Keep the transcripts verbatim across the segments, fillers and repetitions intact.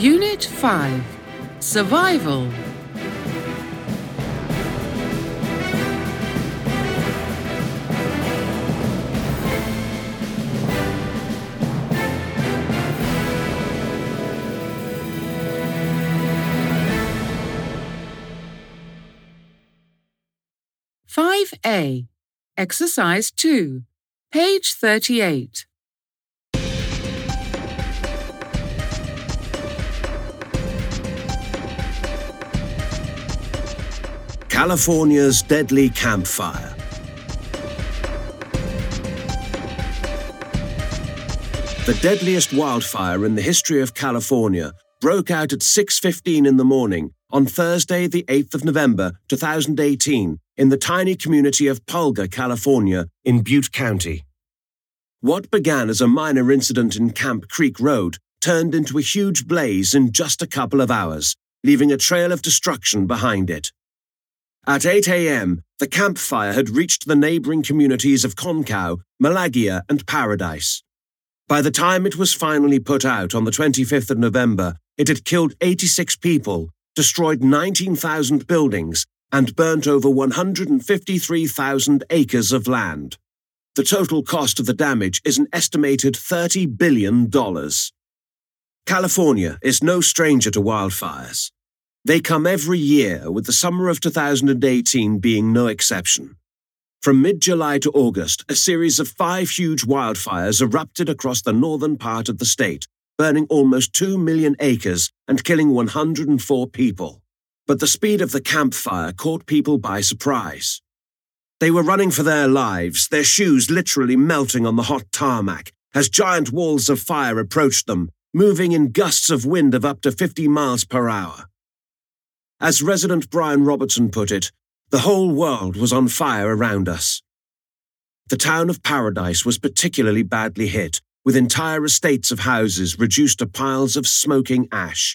Unit five. Survival. five A. Exercise two. Page thirty-eight. California's deadly campfire. The deadliest wildfire in the history of California broke out at six fifteen in the morning on Thursday, the eighth of November, two thousand eighteen, in the tiny community of Pulga, California, in Butte County. What began as a minor incident in Camp Creek Road turned into a huge blaze in just a couple of hours, leaving a trail of destruction behind it. At eight A M, the campfire had reached the neighboring communities of Concow, Malagia, and Paradise. By the time it was finally put out on the twenty-fifth of November, it had killed eighty-six people, destroyed nineteen thousand buildings, and burnt over one hundred fifty-three thousand acres of land. The total cost of the damage is an estimated thirty billion dollars. California is no stranger to wildfires. They come every year, with the summer of two thousand eighteen being no exception. From mid-July to August, a series of five huge wildfires erupted across the northern part of the state, burning almost two million acres and killing one hundred four people. But the speed of the campfire caught people by surprise. They were running for their lives, their shoes literally melting on the hot tarmac, as giant walls of fire approached them, moving in gusts of wind of up to fifty miles per hour. As resident Brian Robertson put it, the whole world was on fire around us. The town of Paradise was particularly badly hit, with entire estates of houses reduced to piles of smoking ash.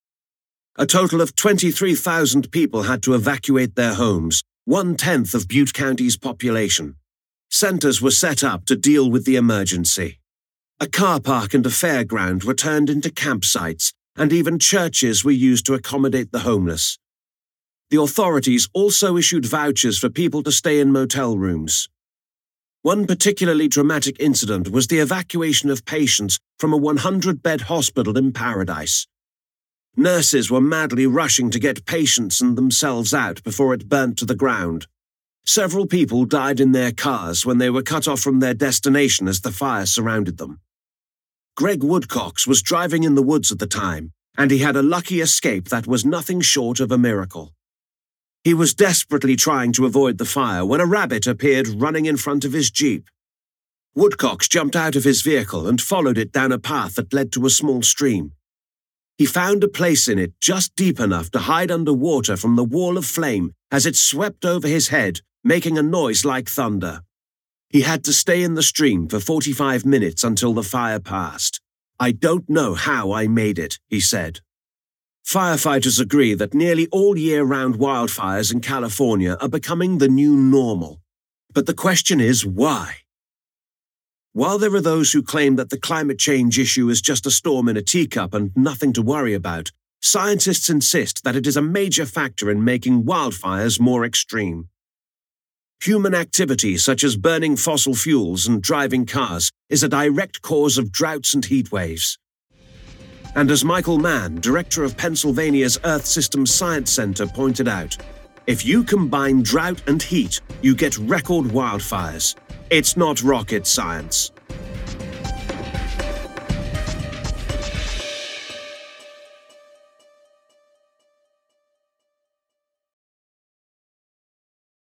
A total of twenty-three thousand people had to evacuate their homes, one-tenth of Butte County's population. Centers were set up to deal with the emergency. A car park and a fairground were turned into campsites, and even churches were used to accommodate the homeless. The authorities also issued vouchers for people to stay in motel rooms. One particularly dramatic incident was the evacuation of patients from a one hundred bed hospital in Paradise. Nurses were madly rushing to get patients and themselves out before it burnt to the ground. Several people died in their cars when they were cut off from their destination as the fire surrounded them. Greg Woodcox was driving in the woods at the time, and he had a lucky escape that was nothing short of a miracle. He was desperately trying to avoid the fire when a rabbit appeared running in front of his Jeep. Woodcox jumped out of his vehicle and followed it down a path that led to a small stream. He found a place in it just deep enough to hide under water from the wall of flame as it swept over his head, making a noise like thunder. He had to stay in the stream for forty-five minutes until the fire passed. "I don't know how I made it," he said. Firefighters agree that nearly all year-round wildfires in California are becoming the new normal. But the question is, why? While there are those who claim that the climate change issue is just a storm in a teacup and nothing to worry about, scientists insist that it is a major factor in making wildfires more extreme. Human activity such as burning fossil fuels and driving cars is a direct cause of droughts and heat waves. And as Michael Mann, director of Pennsylvania's Earth Systems Science Center, pointed out, if you combine drought and heat, you get record wildfires. It's not rocket science.